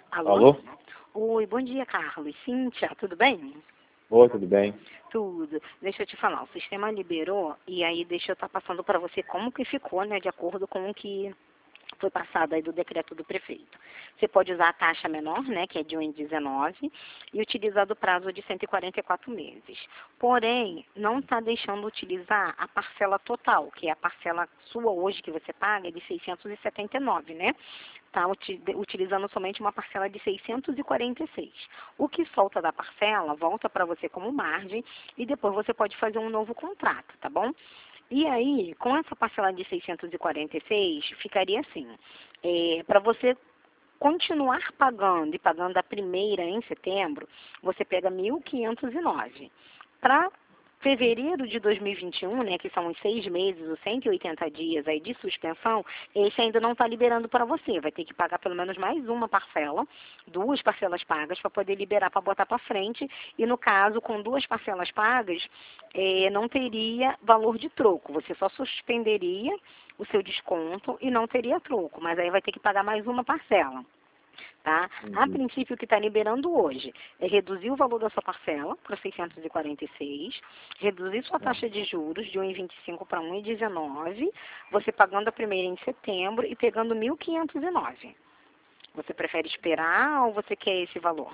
Alô? Alô? Oi, bom dia, Carlos. Cíntia, tudo bem? Oi, tudo bem? Tudo. Deixa eu te falar, o sistema liberou e aí deixa eu estar passando para você como que ficou, né, de acordo com o que foi passado aí do decreto do prefeito. Você pode usar a taxa menor, né, que é de 1,19, e utilizar do prazo de 144 meses. Porém, não está deixando utilizar a parcela total, que é a parcela sua hoje que você paga, é de 679, né? Está utilizando somente uma parcela de 646. O que solta da parcela volta para você como margem e depois você pode fazer um novo contrato, tá bom? E aí, com essa parcela de 646, ficaria assim, para você continuar pagando e pagando a primeira em setembro, você pega 1.509. Para fevereiro de 2021, né, que são os 6 meses, os 180 dias aí de suspensão, esse ainda não está liberando para você. Vai ter que pagar pelo menos mais uma parcela, duas parcelas pagas, para poder liberar para botar para frente. E no caso, com duas parcelas pagas, não teria valor de troco. Você só suspenderia o seu desconto e não teria troco. Mas aí vai ter que pagar mais uma parcela. Tá? A princípio, o que está liberando hoje é reduzir o valor da sua parcela para 646, reduzir sua taxa de juros de 1,25 para 1,19, você pagando a primeira em setembro e pegando 1.509. Você prefere esperar ou você quer esse valor?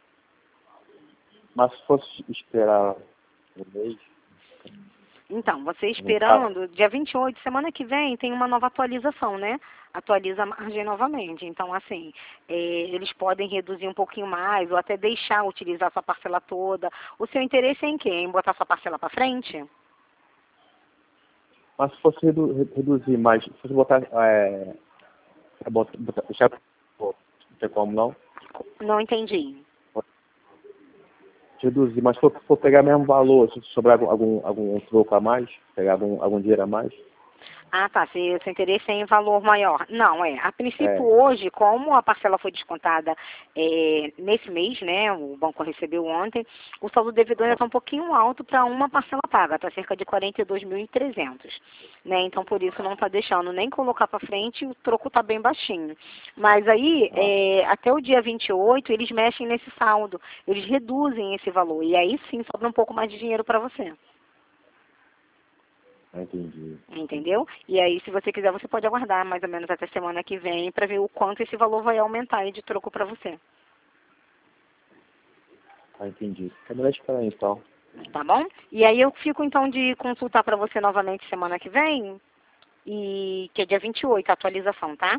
Mas se fosse esperar um mês, Então, você não tá. esperando, dia 28, semana que vem, tem uma nova atualização, né? Atualiza a margem novamente. Então, assim, eles podem reduzir um pouquinho mais ou até deixar utilizar sua parcela toda. O seu interesse é em quê? Em botar sua parcela para frente? Mas se fosse reduzir mais, se fosse botar, deixar, pô, não tem como não? Não entendi. Reduzir, mas se for pegar o mesmo valor, se sobrar algum troco a mais, pegar algum dinheiro a mais, Ah, tá. Se seu interesse é em valor maior. Não, a princípio é, hoje, como a parcela foi descontada nesse mês, né, o banco recebeu ontem, o saldo devedor ainda está um pouquinho alto para uma parcela paga, está cerca de 42.300, né, então por isso não está deixando nem colocar para frente, o troco está bem baixinho. Mas aí, até o dia 28, eles mexem nesse saldo, eles reduzem esse valor, e aí sim sobra um pouco mais de dinheiro para você. entendi. Entendeu? E aí, se você quiser, você pode aguardar mais ou menos até semana que vem para ver o quanto esse valor vai aumentar aí de troco para você. Ah, entendi. É melhor esperar então. Tá bom? E aí eu fico então de consultar para você novamente semana que vem, que é dia 28, a atualização, tá?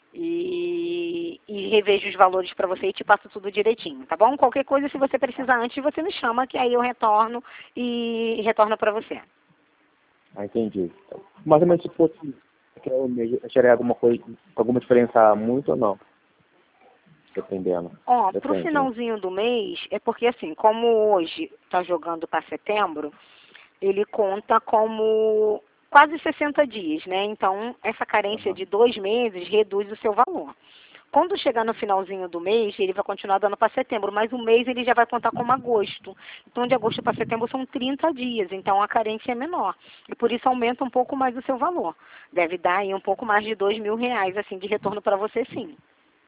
E revejo os valores para você e te passo tudo direitinho, tá bom? Qualquer coisa, se você precisar antes, você me chama, que aí eu retorno e retorno para você. Ah, entendi. Mais ou menos se fosse aquele mês, acharia alguma diferença muito ou não? Dependendo. Ó, pro Depende, né? finalzinho do mês, é porque assim, como hoje tá jogando para setembro, ele conta como quase 60 dias, né? Então, essa carência Aham. de 2 meses reduz o seu valor. Quando chegar no finalzinho do mês, ele vai continuar dando para setembro, mas o mês ele já vai contar como agosto. Então, de agosto para setembro são 30 dias, então a carência é menor. E por isso aumenta um pouco mais o seu valor. Deve dar aí um pouco mais de R$ 2.000, assim, de retorno para você, sim.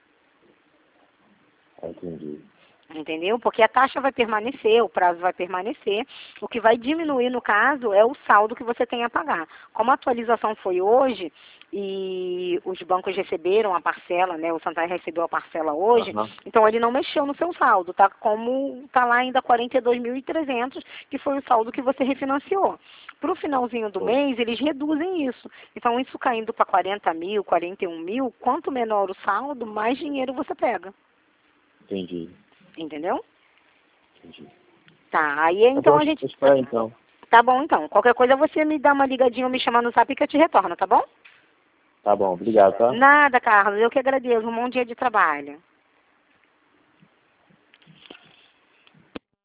Ah, entendi. Entendeu? Porque a taxa vai permanecer, o prazo vai permanecer. O que vai diminuir, no caso, é o saldo que você tem a pagar. Como a atualização foi hoje e os bancos receberam a parcela, né? O Santander recebeu a parcela hoje, Aham. então ele não mexeu no seu saldo, tá? Como tá lá ainda 42.300, que foi o saldo que você refinanciou. Para o finalzinho do Foi. mês, eles reduzem isso. Então, isso caindo para 40 mil, 41 mil, quanto menor o saldo, mais dinheiro você pega. Entendi. Entendeu? Entendi. Tá, aí Eu então vou a gente. esperar então. Tá bom então. Qualquer coisa você me dá uma ligadinha ou me chama no zap que eu te retorno, tá bom? Tá bom, obrigado, tá? Nada, Carlos. Eu que agradeço. Um bom dia de trabalho.